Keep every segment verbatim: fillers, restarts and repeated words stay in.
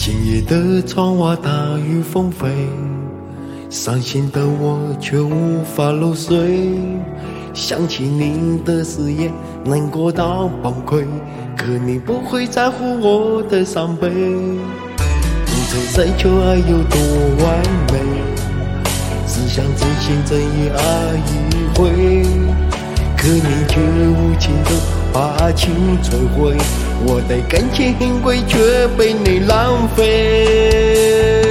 今夜的窗外大雨纷飞，伤心的我却无法入睡。想起你的誓言，难过到崩溃，可你不会在乎我的伤悲。不曾再求爱有多完美，只想真心真意爱一回，可你却无情的把情摧毁，我的感情很贵，却被你浪费。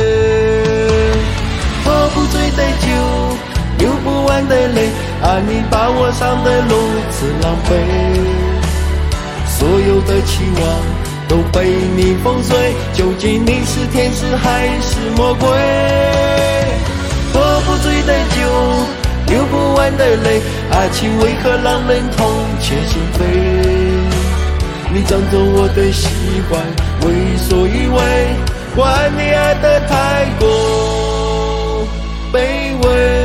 喝不醉的酒，流不完的泪，啊，你把我伤得如此狼狈，所有的期望都被你粉碎，究竟你是天使还是魔鬼？喝不醉的酒，流不完的泪，爱情为何让人痛彻心扉？你占走我的喜欢，为所欲为，怪你爱得太过卑微。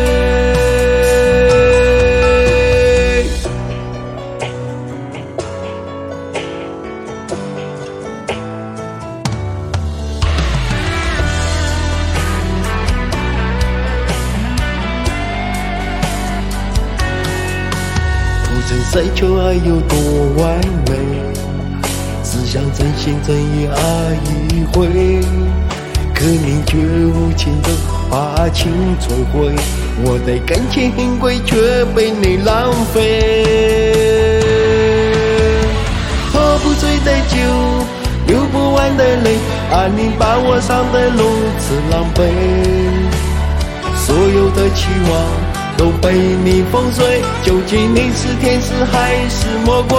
不曾再求爱有多完美，只想真心真意爱一回，可你却无情的把情摧毁，我的感情很贵，却被你浪费。喝不醉的酒，流不完的泪，啊，你把我伤得如此狼狈，所有的期望都被你粉碎，究竟你是天使还是魔鬼？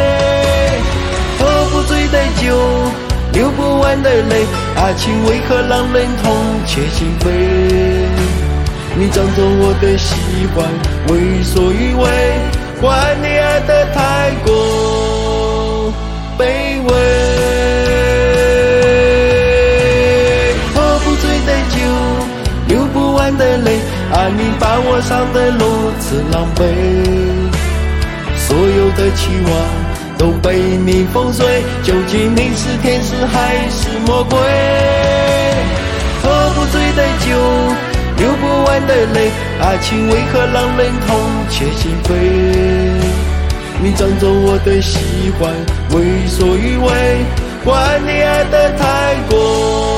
喝不醉的酒，流不完的泪，爱情为何让人痛彻心扉？你占走我的喜欢，为所欲为，怪你爱得太过卑微。喝不醉的酒，流不完的泪，啊，你把我伤得如此狼狈，所有的期望都被你粉碎，究竟你是天使还是魔鬼？喝不醉的酒，流不完的泪，爱情为何让人痛彻心扉？你占走我的喜欢，为所欲为，怪你爱得太过